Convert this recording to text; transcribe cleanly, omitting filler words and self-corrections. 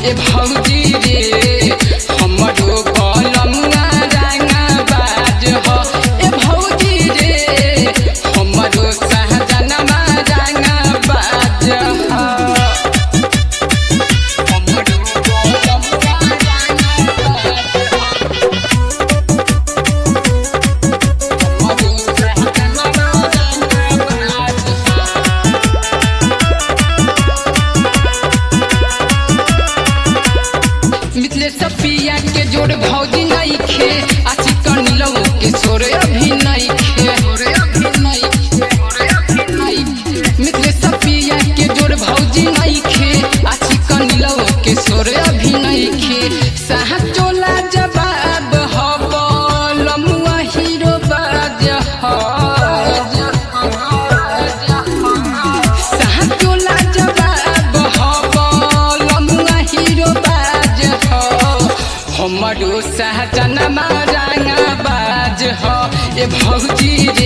ए भौजी रे हमरो कलमुआ रंगा बाज हो ए भौजी रे हमरो सहजनमा रंगा बाज हो हमरो कलमुआ रंगा मिथले सपिया के जोड़ भौजी नहीं खे आ चिकन लो के छोरे अभी नहीं खे मिथले सपिया के जोड़ भौजी नहीं खे आ चिकन लो के छोरे अभी नहीं खे साह चोला जवाब हो लमुआ हीरो बाज हो साह चोला जवाब हो लमुआ हीरो बाज हो हमरो सहजनमा रंगा बाज हो ए भौजी